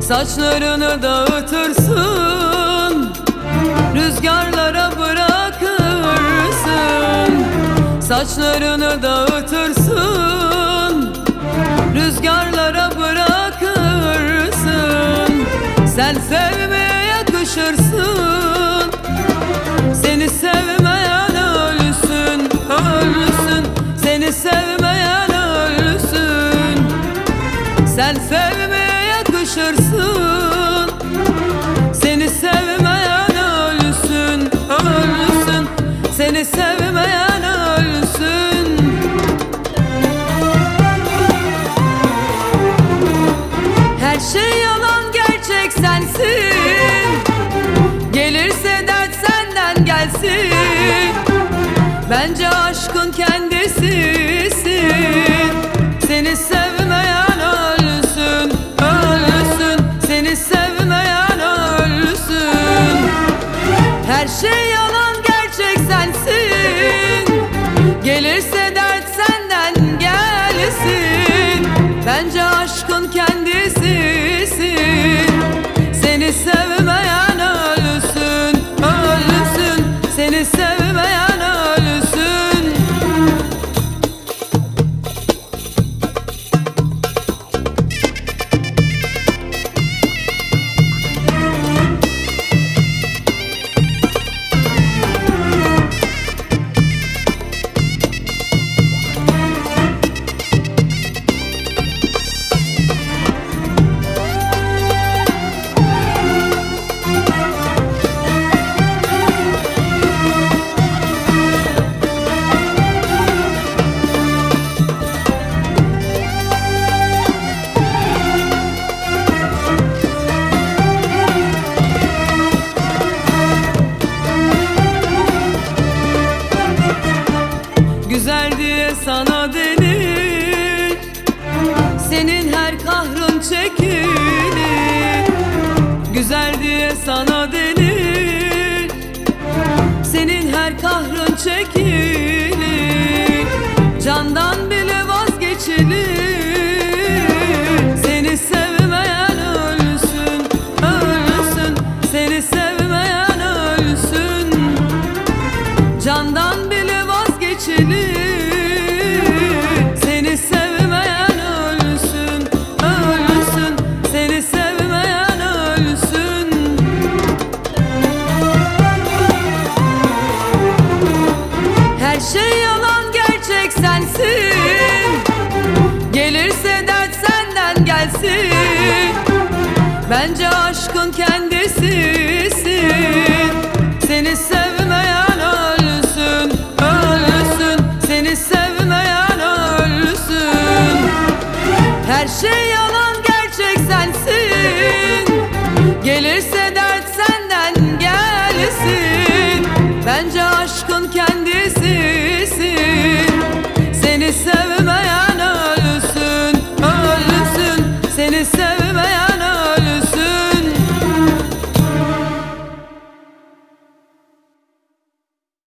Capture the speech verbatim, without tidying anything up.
Saçlarını dağıtırsın, rüzgarlara bırakırsın. Saçlarını dağıtırsın, rüzgarlara bırakırsın. Sen sevmeye yakışırsın, seni sevmeyen ölsün, ölsün. Seni sevmeyen ölsün. Sen sevmeye yakışırsın, seni sevmeyen ölsün, ölsün. Seni sevmeyen ölsün. Her şey yalan, gerçek sensin. Gelirse dert senden gelsin. Bence aşkın kendisisin. Seni sevmeyen ölsün, ölsün. Seni sevmeyen ölsün. Her şey yalan, gerçek sensin. Gelirse dert senden gelsin. Bence aşkın kendisisin. Seni sevmeyen ölsün, ölsün. Seni sevmeyen ölsün. Güzel diye sana denir, senin her kahrın çekilir. Güzel diye sana denir, senin her kahrın çekilir. Candan bile vazgeçilir. Seni sevmeyen ölsün, ölsün. Seni sevmeyen ölsün. Candan bile vazgeçilir. Seni sevmeyen ölsün, ölsün. Seni sevmeyen ölsün. Her şey yalan, gerçek sensin. Gelirse dert senden gelsin. Bence aşkın kendisisin. Seni sevmeyen ölsün, ölsün. Seni sevmeyen ölsün. Her şey yalan, gerçek sensin. Gelirse dert senden gelsin. Bence aşkın kendisisin.